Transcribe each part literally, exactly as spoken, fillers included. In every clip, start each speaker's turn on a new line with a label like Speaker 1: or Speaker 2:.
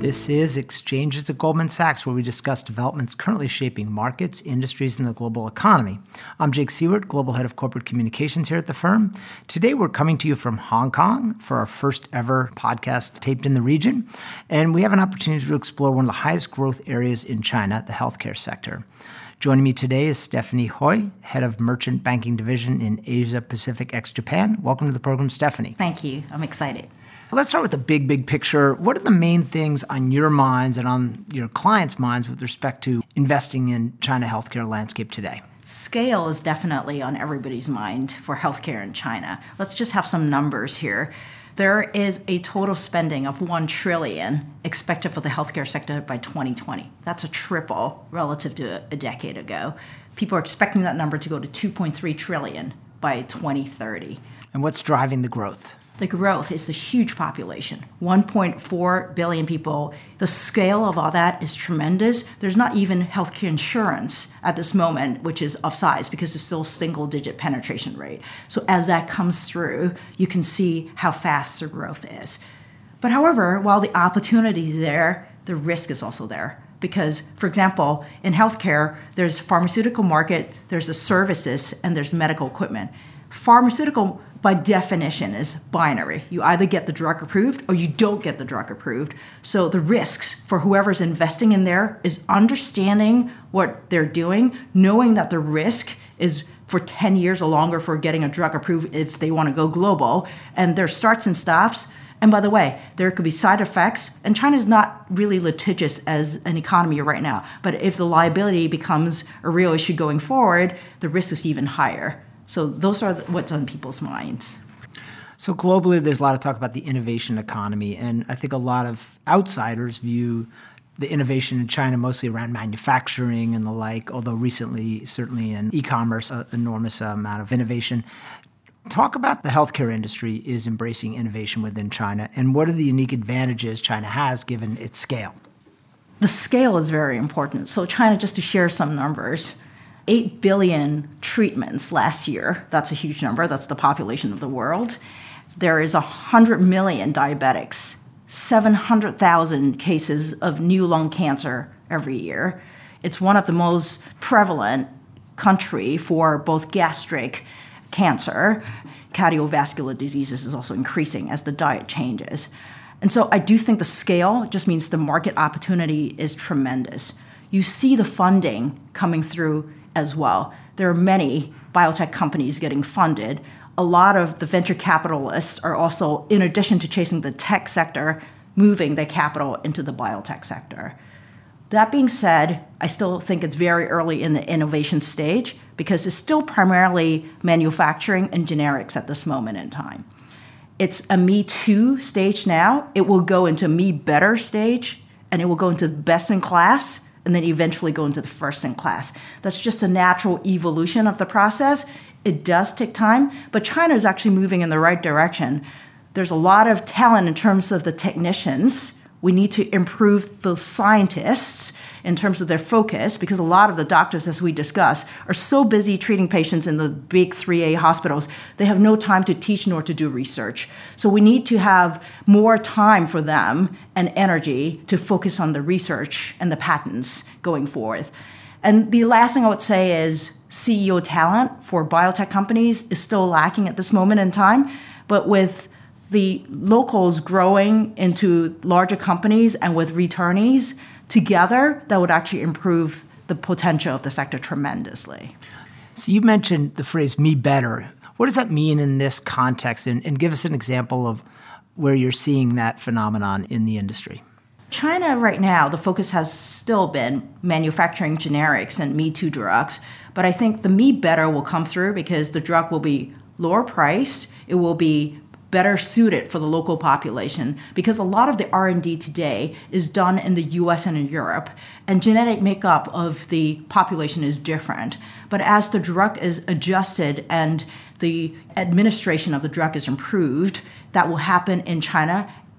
Speaker 1: This is Exchanges at Goldman Sachs, where we discuss developments currently shaping markets, industries, and the global economy. I'm Jake Seward, Global Head of Corporate Communications here at the firm. Today, we're coming to you from Hong Kong for our first ever podcast taped in the region. And we have an opportunity to explore one of the highest growth areas in China, the healthcare sector. Joining me today is Stephanie Hui, Head of Merchant Banking Division in Asia Pacific ex-Japan. Welcome to the program, Stephanie.
Speaker 2: Thank you. I'm excited.
Speaker 1: Let's start with the big, big picture. What are the main things on your minds and on your clients' minds with respect to investing in China healthcare landscape today?
Speaker 2: Scale is definitely on everybody's mind for healthcare in China. Let's just have some numbers here. There is a total spending of one trillion dollars expected for the healthcare sector by twenty twenty. That's a triple relative to a decade ago. People are expecting that number to go to two point three trillion dollars by twenty thirty.
Speaker 1: And what's driving the growth?
Speaker 2: The growth is the huge population, one point four billion people. The scale of all that is tremendous. There's not even healthcare insurance at this moment, which is of size because it's still single-digit penetration rate. So as that comes through, you can see how fast the growth is. But however, while the opportunity is there, the risk is also there. Because, for example, in healthcare, there's pharmaceutical market, there's the services, and there's medical equipment. Pharmaceutical, by definition, is binary. You either get the drug approved or you don't get the drug approved. So the risks for whoever's investing in there is understanding what they're doing, knowing that the risk is for ten years or longer for getting a drug approved if they want to go global, and there's starts and stops. And by the way, there could be side effects, and China is not really litigious as an economy right now. But if the liability becomes a real issue going forward, the risk is even higher. So those are what's on people's minds.
Speaker 1: So globally, there's a lot of talk about the innovation economy, and I think a lot of outsiders view the innovation in China mostly around manufacturing and the like, although recently, certainly in e-commerce, an enormous amount of innovation. Talk about the healthcare industry is embracing innovation within China, and what are the unique advantages China has given its scale?
Speaker 2: The scale is very important. So China, just to share some numbers, eight billion treatments last year. That's a huge number. That's the population of the world. There is one hundred million diabetics, seven hundred thousand cases of new lung cancer every year. It's one of the most prevalent country for both gastric cancer. Cardiovascular diseases is also increasing as the diet changes. And so I do think the scale just means the market opportunity is tremendous. You see the funding coming through as well. There are many biotech companies getting funded. A lot of the venture capitalists are also, in addition to chasing the tech sector, moving their capital into the biotech sector. That being said, I still think it's very early in the innovation stage because it's still primarily manufacturing and generics at this moment in time. It's a Me Too stage now. It will go into Me Better stage, and it will go into best in class, and then eventually go into the first in class. That's just a natural evolution of the process. It does take time, but China is actually moving in the right direction. There's a lot of talent in terms of the technicians. We need to improve the scientists in terms of their focus, because a lot of the doctors, as we discussed, are so busy treating patients in the big three A hospitals, they have no time to teach nor to do research. So we need to have more time for them and energy to focus on the research and the patents going forward. And the last thing I would say is C E O talent for biotech companies is still lacking at this moment in time, but with the locals growing into larger companies and with returnees, together, that would actually improve the potential of the sector tremendously.
Speaker 1: So you mentioned the phrase "me better." What does that mean in this context? And, and give us an example of where you're seeing that phenomenon in the industry.
Speaker 2: China right now, the focus has still been manufacturing generics and Me Too drugs. But I think the Me Better will come through because the drug will be lower priced. It will be better suited for the local population, because a lot of the R and D today is done in the U S and in Europe, and genetic makeup of the population is different. But as the drug is adjusted and the administration of the drug is improved, that will happen in China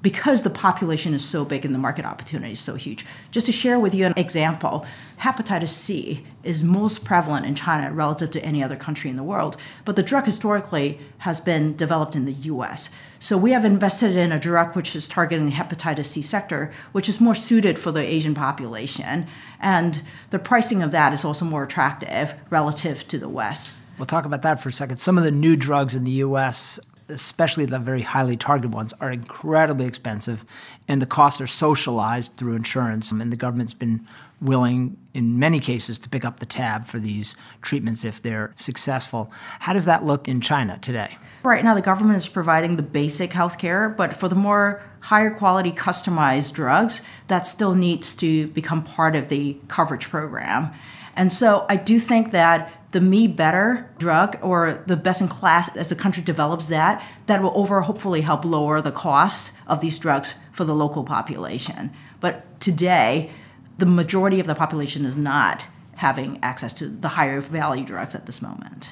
Speaker 2: because the population is so big and the market opportunity is so huge. Just to share with you an example, hepatitis C is most prevalent in China relative to any other country in the world, but the drug historically has been developed in the U S. So we have invested in a drug which is targeting the hepatitis C sector, which is more suited for the Asian population. And the pricing of that is also more attractive relative to the West.
Speaker 1: We'll talk about that for a second. Some of the new drugs in the U S, especially the very highly targeted ones, are incredibly expensive, and the costs are socialized through insurance. And the government's been willing, in many cases, to pick up the tab for these treatments if they're successful. How does that look in China today?
Speaker 2: Right now, the government is providing the basic health care, but for the more higher quality customized drugs, that still needs to become part of the coverage program. And so I do think that the Me Better drug, or the best in class as the country develops that, that will over hopefully help lower the cost of these drugs for the local population. But today, the majority of the population is not having access to the higher value drugs at this moment.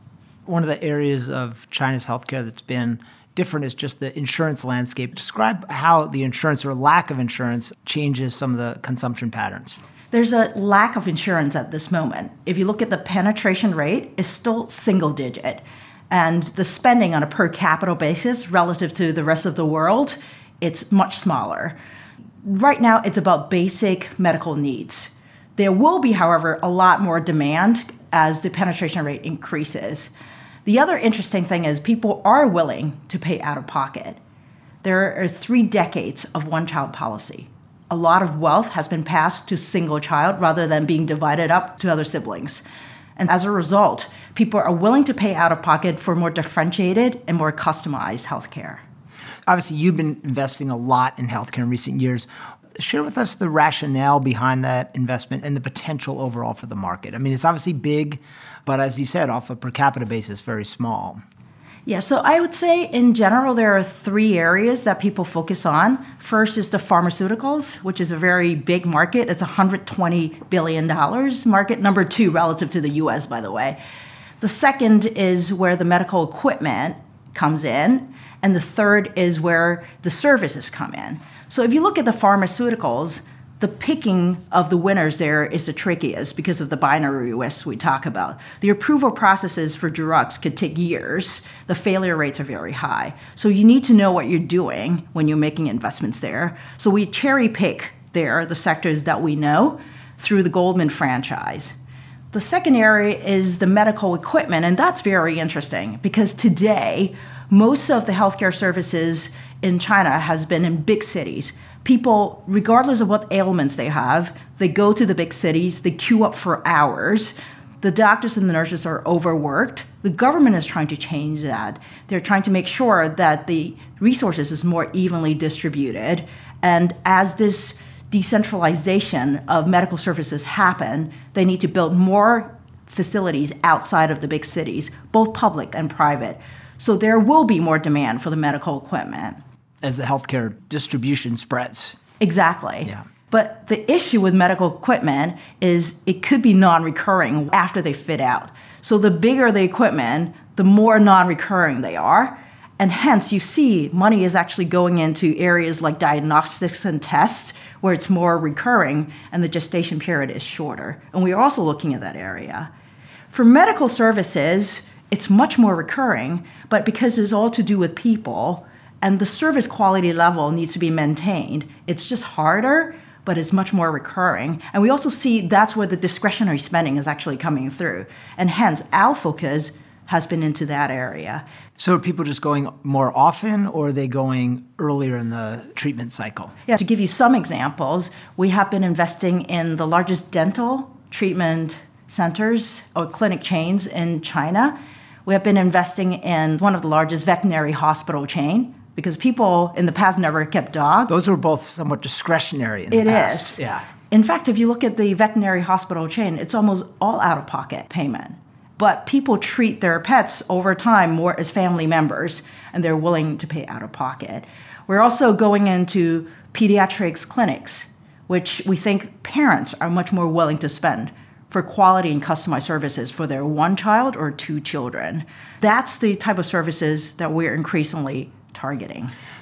Speaker 1: One of the areas of China's healthcare that's been different is just the insurance landscape. Describe how the insurance or lack of insurance changes some of the consumption patterns.
Speaker 2: There's a lack of insurance at this moment. If you look at the penetration rate, it's still single digit. And the spending on a per capita basis relative to the rest of the world, it's much smaller. Right now, it's about basic medical needs. There will be, however, a lot more demand as the penetration rate increases. The other interesting thing is people are willing to pay out of pocket. There are three decades of one-child policy. A lot of wealth has been passed to single child rather than being divided up to other siblings. And as a result, people are willing to pay out of pocket for more differentiated and more customized healthcare.
Speaker 1: Obviously, you've been investing a lot in healthcare in recent years. Share with us the rationale behind that investment and the potential overall for the market. I mean, it's obviously big, but as you said, off a per capita basis, very small.
Speaker 2: Yeah, so I would say in general, there are three areas that people focus on. First is the pharmaceuticals, which is a very big market. It's a one hundred twenty billion dollars market, number two relative to the U S, by the way. The second is where the medical equipment comes in. And the third is where the services come in. So if you look at the pharmaceuticals, the picking of the winners there is the trickiest because of the binary risk we talk about. The approval processes for drugs could take years. The failure rates are very high. So you need to know what you're doing when you're making investments there. So we cherry pick there the sectors that we know through the Goldman franchise. The second area is the medical equipment, and that's very interesting because today, most of the healthcare services in China has been in big cities. People, regardless of what ailments they have, they go to the big cities, they queue up for hours. The doctors and the nurses are overworked. The government is trying to change that. They're trying to make sure that the resources is more evenly distributed. And as this decentralization of medical services happen, they need to build more facilities outside of the big cities, both public and private. So there will be more demand for the medical equipment.
Speaker 1: As the healthcare distribution spreads.
Speaker 2: Exactly.
Speaker 1: Yeah.
Speaker 2: But the issue with medical equipment is it could be non-recurring after they fit out. So the bigger the equipment, the more non-recurring they are. And hence, you see money is actually going into areas like diagnostics and tests where it's more recurring and the gestation period is shorter. And we're also looking at that area. For medical services, it's much more recurring, but because it's all to do with people and the service quality level needs to be maintained, it's just harder, but it's much more recurring. And we also see that's where the discretionary spending is actually coming through. And hence, our focus has been into that area.
Speaker 1: So are people just going more often, or are they going earlier in the treatment cycle?
Speaker 2: Yeah, to give you some examples, we have been investing in the largest dental treatment centers or clinic chains in China. We have been investing in one of the largest veterinary hospital chain because people in the past never kept dogs.
Speaker 1: Those were both somewhat discretionary in the
Speaker 2: It
Speaker 1: past.
Speaker 2: is.
Speaker 1: Yeah.
Speaker 2: In fact, if you look at the veterinary hospital chain, it's almost all out-of-pocket payment. But people treat their pets over time more as family members, and they're willing to pay out-of-pocket. We're also going into pediatrics clinics, which we think parents are much more willing to spend for quality and customized services for their one child or two children. That's the type of services that we're increasingly targeting.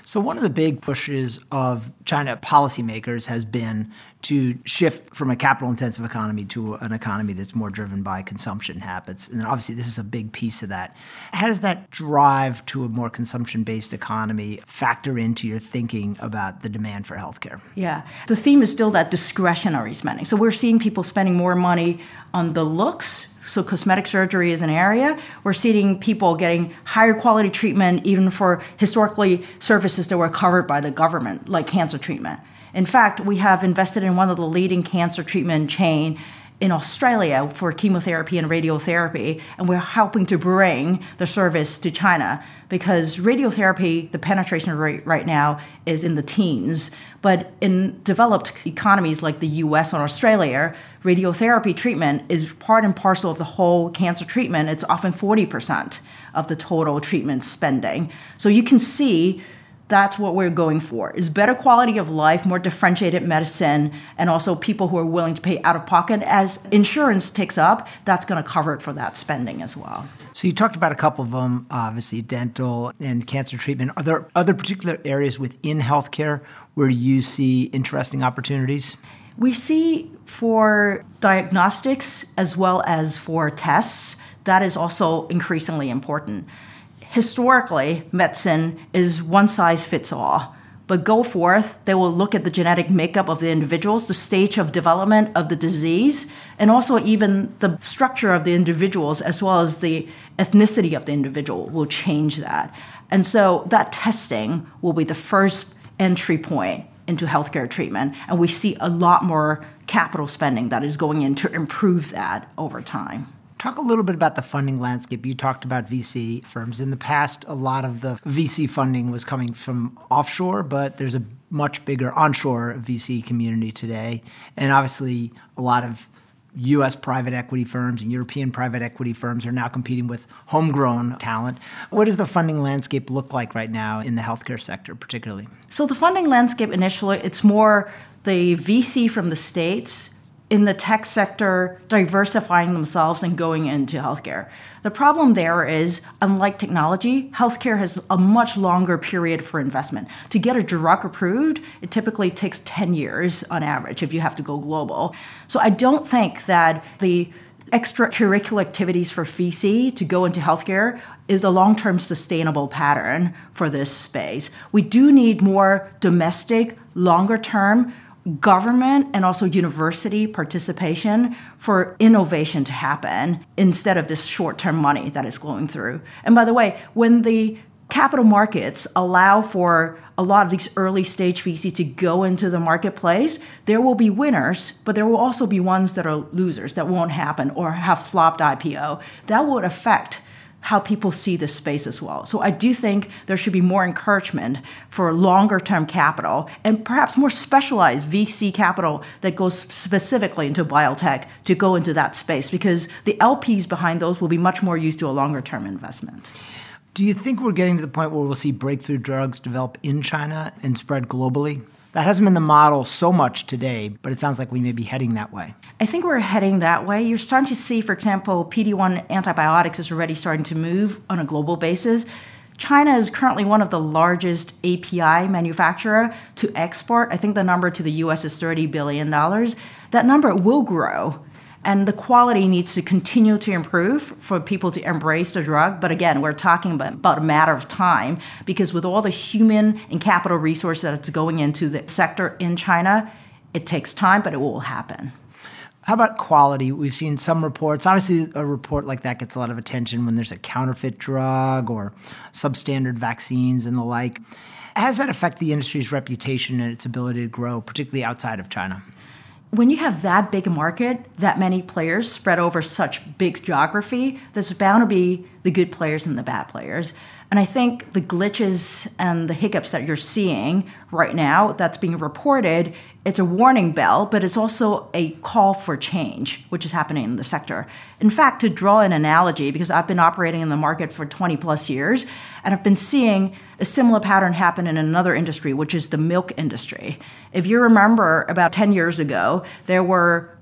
Speaker 1: So one of the big pushes of China policymakers has been to shift from a capital-intensive economy to an economy that's more driven by consumption habits. And obviously this is a big piece of that. How does that drive to a more consumption-based economy factor into your thinking about the demand for healthcare?
Speaker 2: Yeah. The theme is still that discretionary spending. So we're seeing people spending more money on the looks. So cosmetic surgery is an area. We're seeing people getting higher quality treatment even for historically services that were covered by the government, like cancer treatment. In fact, we have invested in one of the leading cancer treatment chain in Australia for chemotherapy and radiotherapy, and we're helping to bring the service to China because radiotherapy, the penetration rate right now is in the teens. But in developed economies like the U S or Australia, radiotherapy treatment is part and parcel of the whole cancer treatment. It's often forty percent of the total treatment spending. So you can see that's what we're going for, is better quality of life, more differentiated medicine, and also people who are willing to pay out of pocket. As insurance takes up, that's going to cover it for that spending as well.
Speaker 1: So you talked about a couple of them, obviously dental and cancer treatment. Are there other particular areas within healthcare where you see interesting opportunities?
Speaker 2: We see for diagnostics as well as for tests, that is also increasingly important. Historically, medicine is one size fits all. But go forth, they will look at the genetic makeup of the individuals, the stage of development of the disease, and also even the structure of the individuals as well as the ethnicity of the individual will change that. And so that testing will be the first entry point into healthcare treatment. And we see a lot more capital spending that is going in to improve that over time.
Speaker 1: Talk a little bit about the funding landscape. You talked about V C firms. In the past, a lot of the V C funding was coming from offshore, but there's a much bigger onshore V C community today. And obviously, a lot of U S private equity firms and European private equity firms are now competing with homegrown talent. What does the funding landscape look like right now in the healthcare sector, particularly?
Speaker 2: So the funding landscape initially, it's more the V C from the States in the tech sector diversifying themselves and going into healthcare. The problem there is, unlike technology, healthcare has a much longer period for investment. To get a drug approved, it typically takes ten years on average if you have to go global. So I don't think that the extracurricular activities for V C to go into healthcare is a long-term sustainable pattern for this space. We do need more domestic, longer-term government and also university participation for innovation to happen instead of this short-term money that is flowing through. And by the way, when the capital markets allow for a lot of these early stage V C to go into the marketplace, there will be winners, but there will also be ones that are losers that won't happen or have flopped I P O. That would affect how people see this space as well. So I do think there should be more encouragement for longer term capital and perhaps more specialized V C capital that goes specifically into biotech to go into that space, because the L Ps behind those will be much more used to a longer term investment.
Speaker 1: Do you think we're getting to the point where we'll see breakthrough drugs develop in China and spread globally? That hasn't been the model so much today, but it sounds like we may be heading that way.
Speaker 2: I think we're heading that way. You're starting to see, for example, P D one antibiotics is already starting to move on a global basis. China is currently one of the largest A P I manufacturer to export. I think the number to the U S is thirty billion dollars. That number will grow. And the quality needs to continue to improve for people to embrace the drug. But again, we're talking about, about a matter of time, because with all the human and capital resources that's going into the sector in China, it takes time, but it will happen.
Speaker 1: How about quality? We've seen some reports. Obviously, a report like that gets a lot of attention when there's a counterfeit drug or substandard vaccines and the like. How does that affect the industry's reputation and its ability to grow, particularly outside of China?
Speaker 2: When you have that big a market, that many players spread over such big geography, there's bound to be the good players and the bad players. And I think the glitches and the hiccups that you're seeing right now that's being reported, it's a warning bell, but it's also a call for change, which is happening in the sector. In fact, to draw an analogy, because I've been operating in the market for twenty plus years, and I've been seeing a similar pattern happen in another industry, which is the milk industry. If you remember, about ten years ago, there were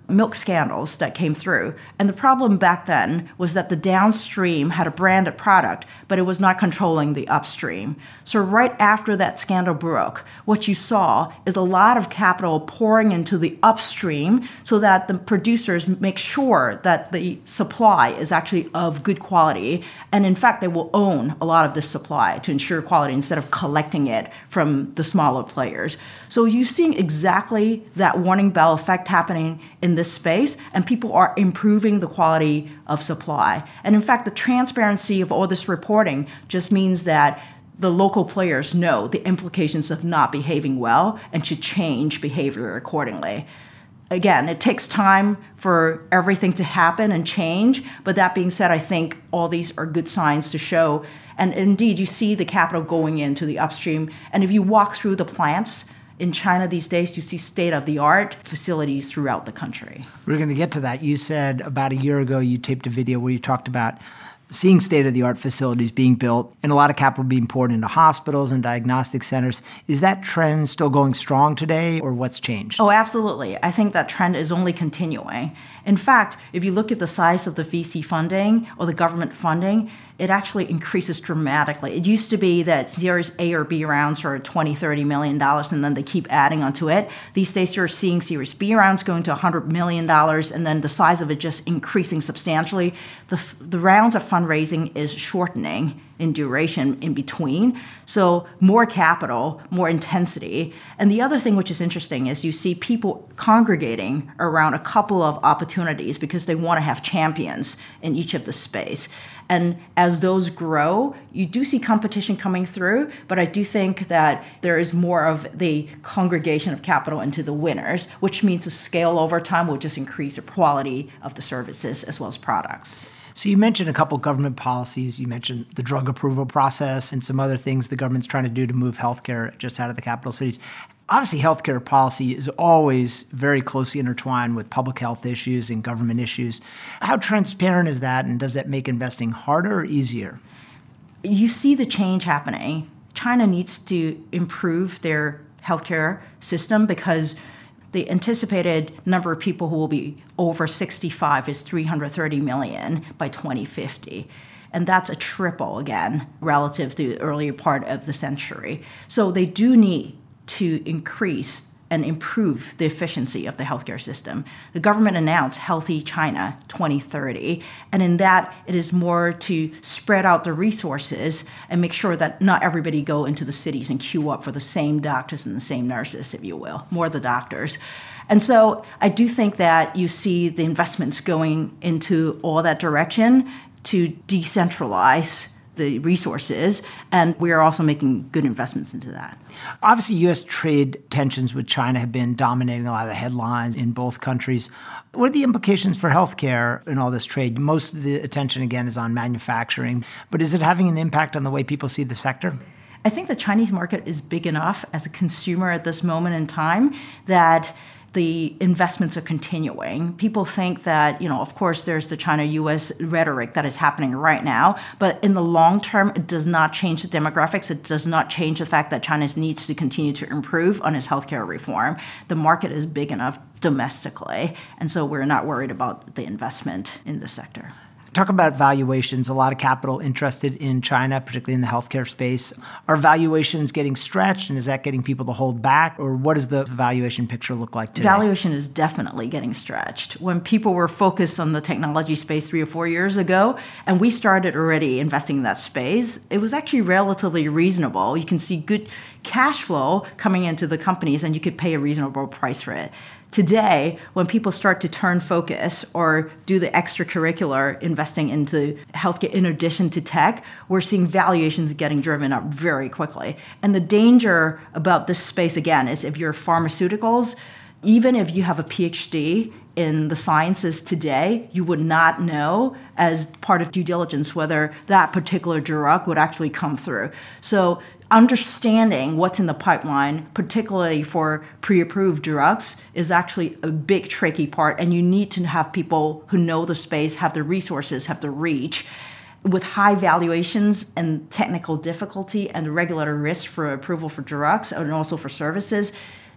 Speaker 2: milk scandals that came through. And the problem back then was that the downstream had a branded product, but it was not controlling the upstream. So right after that scandal broke, what you saw is a lot of capital pouring into the upstream so that the producers make sure that the supply is actually of good quality. And in fact, they will own a lot of this supply to ensure quality instead of collecting it from the smaller players. So you're seeing exactly that warning bell effect happening in this space, and people are improving the quality of supply. And in fact, the transparency of all this reporting just means that the local players know the implications of not behaving well and should change behavior accordingly. Again, it takes time for everything to happen and change, but that being said, I think all these are good signs to show. And indeed, you see the capital going into the upstream. And if you walk through the plants, in China these days, you see state-of-the-art facilities throughout the country.
Speaker 1: We're going to get to that. You said about a year ago you taped a video where you talked about seeing state-of-the-art facilities being built and a lot of capital being poured into hospitals and diagnostic centers. Is that trend still going strong today, or what's changed?
Speaker 2: Oh, absolutely. I think that trend is only continuing. In fact, if you look at the size of the V C funding or the government funding, it actually increases dramatically. It used to be that Series A or B rounds were twenty, thirty million dollars, and then they keep adding onto it. These days, you're seeing Series B rounds going to one hundred million dollars, and then the size of it just increasing substantially. The, the rounds of fundraising is shortening in duration in between. So more capital, more intensity. And the other thing which is interesting is you see people congregating around a couple of opportunities because they want to have champions in each of the space. And as those grow, you do see competition coming through, but I do think that there is more of the congregation of capital into the winners, which means the scale over time will just increase the quality of the services as well as products.
Speaker 1: So you mentioned a couple government policies. You mentioned the drug approval process and some other things the government's trying to do to move healthcare just out of the capital cities. Obviously, healthcare policy is always very closely intertwined with public health issues and government issues. How transparent is that, and does that make investing harder or easier?
Speaker 2: You see the change happening. China needs to improve their healthcare system because the anticipated number of people who will be over sixty-five is three hundred thirty million by twenty fifty. And that's a triple, again, relative to the earlier part of the century. So they do need to increase and improve the efficiency of the healthcare system. The government announced Healthy China twenty thirty, and in that, it is more to spread out the resources and make sure that not everybody go into the cities and queue up for the same doctors and the same nurses, if you will, more the doctors. And so I do think that you see the investments going into all that direction to decentralize the resources, and we are also making good investments into that.
Speaker 1: Obviously, U S trade tensions with China have been dominating a lot of the headlines in both countries. What are the implications for healthcare in all this trade? Most of the attention, again, is on manufacturing, but is it having an impact on the way people see the sector?
Speaker 2: I think the Chinese market is big enough as a consumer at this moment in time that the investments are continuing. People think that, you know, of course, there's the China-U S rhetoric that is happening right now, but in the long term, it does not change the demographics. It does not change the fact that China needs to continue to improve on its healthcare reform. The market is big enough domestically, and so we're not worried about the investment in the sector.
Speaker 1: Talk about valuations. A lot of capital interested in China, particularly in the healthcare space. Are valuations getting stretched, and is that getting people to hold back? Or what does the valuation picture look like today?
Speaker 2: Valuation is definitely getting stretched. When people were focused on the technology space three or four years ago, and we started already investing in that space, it was actually relatively reasonable. You can see good cash flow coming into the companies, and you could pay a reasonable price for it. Today, when people start to turn focus or do the extracurricular investing into healthcare in addition to tech, we're seeing valuations getting driven up very quickly. And the danger about this space, again, is if you're pharmaceuticals, even if you have a P H D in the sciences today, you would not know as part of due diligence whether that particular drug would actually come through. So understanding what's in the pipeline, particularly for pre-approved drugs, is actually a big tricky part, and you need to have people who know the space, have the resources, have the reach. With high valuations and technical difficulty and regulatory risk for approval for drugs and also for services,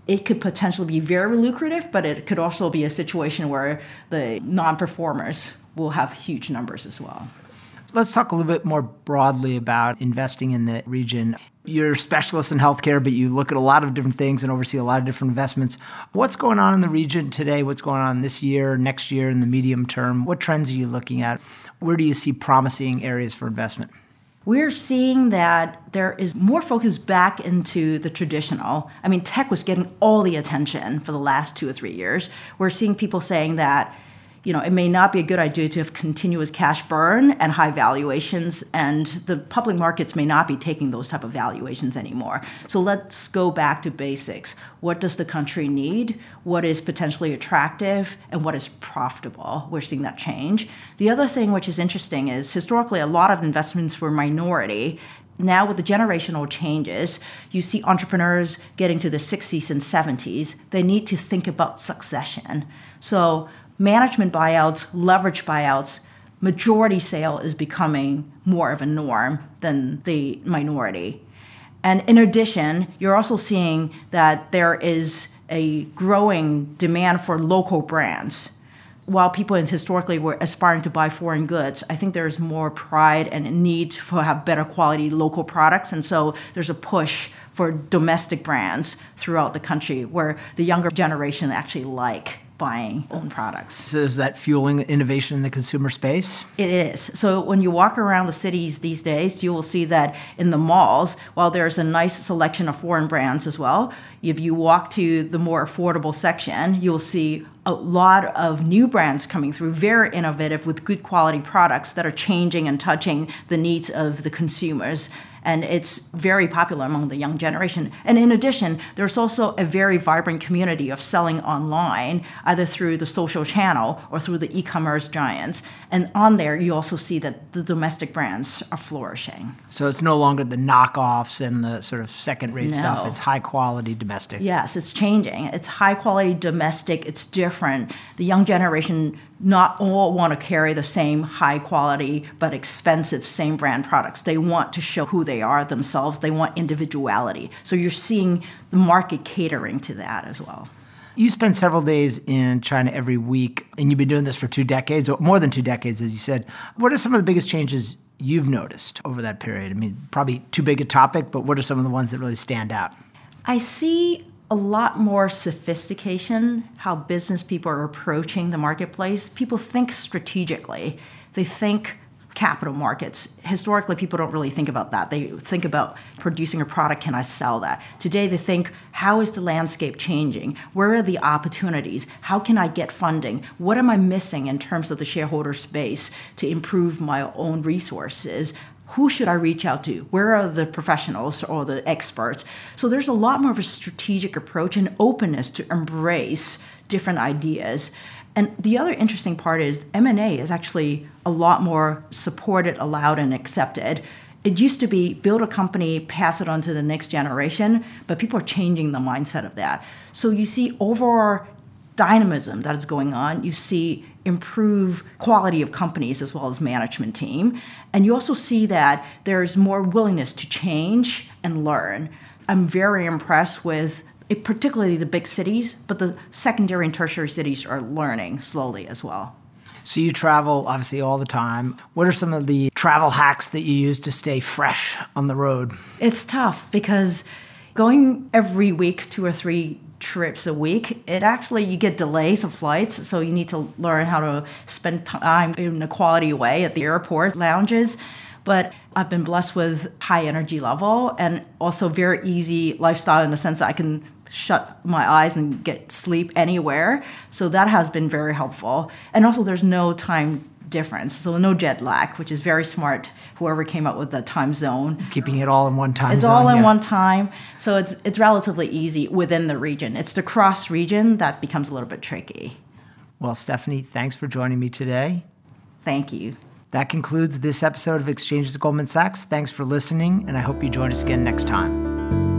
Speaker 2: it could potentially be very lucrative, but it could also be a situation where the non-performers will have huge numbers as well.
Speaker 1: Let's talk a little bit more broadly about investing in the region. You're a specialist in healthcare, but you look at a lot of different things and oversee a lot of different investments. What's going on in the region today? What's going on this year, next year, in the medium term? What trends are you looking at? Where do you see promising areas for investment?
Speaker 2: We're seeing that there is more focus back into the traditional. I mean, tech was getting all the attention for the last two or three years. We're seeing people saying that, you know, it may not be a good idea to have continuous cash burn and high valuations, and the public markets may not be taking those type of valuations anymore. So let's go back to basics. What does the country need? What is potentially attractive? And what is profitable? We're seeing that change. The other thing which is interesting is historically a lot of investments were minority. Now with the generational changes, you see entrepreneurs getting to the sixties and seventies. They need to think about succession. So management buyouts, leverage buyouts, majority sale is becoming more of a norm than the minority. And in addition, you're also seeing that there is a growing demand for local brands. While people historically were aspiring to buy foreign goods, I think there's more pride and a need to have better quality local products. And so there's a push for domestic brands throughout the country where the younger generation actually like buying own products.
Speaker 1: So is that fueling innovation in the consumer space?
Speaker 2: It is. So when you walk around the cities these days, you will see that in the malls, while there's a nice selection of foreign brands as well, if you walk to the more affordable section, you'll see a lot of new brands coming through, very innovative with good quality products that are changing and touching the needs of the consumers. And it's very popular among the young generation. And in addition, there's also a very vibrant community of selling online, either through the social channel or through the e-commerce giants. And on there, you also see that the domestic brands are flourishing.
Speaker 1: So it's no longer the knockoffs and the sort of second-rate
Speaker 2: No.
Speaker 1: stuff. It's high-quality domestic.
Speaker 2: Yes, it's changing. It's high-quality domestic. It's different. The young generation not all want to carry the same high-quality but expensive same-brand products. They want to show who they are themselves. They want individuality. So you're seeing the market catering to that as well.
Speaker 1: You spend several days in China every week, and you've been doing this for two decades, or more than two decades, as you said. What are some of the biggest changes you've noticed over that period? I mean, probably too big a topic, but what are some of the ones that really stand out?
Speaker 2: I see a lot more sophistication, how business people are approaching the marketplace. People think strategically. They think capital markets. Historically, people don't really think about that. They think about producing a product, can I sell that? Today, they think, how is the landscape changing? Where are the opportunities? How can I get funding? What am I missing in terms of the shareholder space to improve my own resources? Who should I reach out to? Where are the professionals or the experts? So there's a lot more of a strategic approach and openness to embrace different ideas. And the other interesting part is M and A is actually a lot more supported, allowed, and accepted. It used to be build a company, pass it on to the next generation, but people are changing the mindset of that. So you see overall dynamism that is going on. You see improved quality of companies as well as management team. And you also see that there's more willingness to change and learn. I'm very impressed with it, particularly the big cities, but the secondary and tertiary cities are learning slowly as well.
Speaker 1: So you travel, obviously, all the time. What are some of the travel hacks that you use to stay fresh on the road?
Speaker 2: It's tough because going every week, two or three trips a week, it actually, you get delays of flights, so you need to learn how to spend time in a quality way at the airport lounges. But I've been blessed with high energy level and also very easy lifestyle in the sense that I can shut my eyes and get sleep anywhere. So that has been very helpful. And also there's no time difference, so no jet lag, which is very smart, whoever came up with the time zone.
Speaker 1: Keeping it all in one time
Speaker 2: it's
Speaker 1: zone.
Speaker 2: It's all in
Speaker 1: yeah.
Speaker 2: one time, so it's it's relatively easy within the region. It's the cross region that becomes a little bit tricky.
Speaker 1: Well, Stephanie, thanks for joining me today.
Speaker 2: Thank you.
Speaker 1: That concludes this episode of Exchanges at Goldman Sachs. Thanks for listening, and I hope you join us again next time.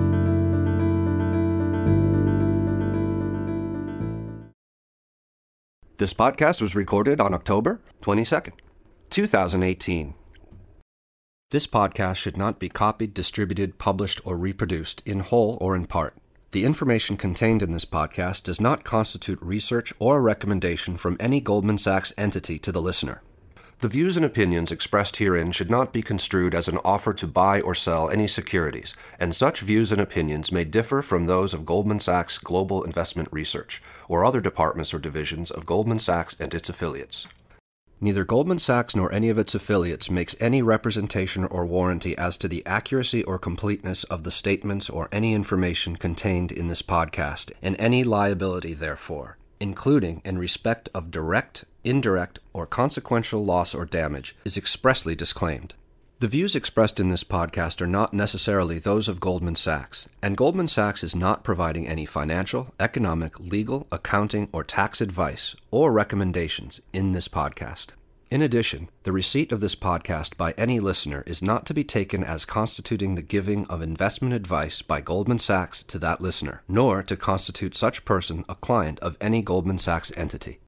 Speaker 3: This podcast was recorded on October twenty-second, two thousand eighteen. This podcast should not be copied, distributed, published, or reproduced in whole or in part. The information contained in this podcast does not constitute research or a recommendation from any Goldman Sachs entity to the listener. The views and opinions expressed herein should not be construed as an offer to buy or sell any securities, and such views and opinions may differ from those of Goldman Sachs Global Investment Research or other departments or divisions of Goldman Sachs and its affiliates. Neither Goldman Sachs nor any of its affiliates makes any representation or warranty as to the accuracy or completeness of the statements or any information contained in this podcast, and any liability therefor, including in respect of direct, indirect, or consequential loss or damage, is expressly disclaimed. The views expressed in this podcast are not necessarily those of Goldman Sachs, and Goldman Sachs is not providing any financial, economic, legal, accounting, or tax advice or recommendations in this podcast. In addition, the receipt of this podcast by any listener is not to be taken as constituting the giving of investment advice by Goldman Sachs to that listener, nor to constitute such person a client of any Goldman Sachs entity.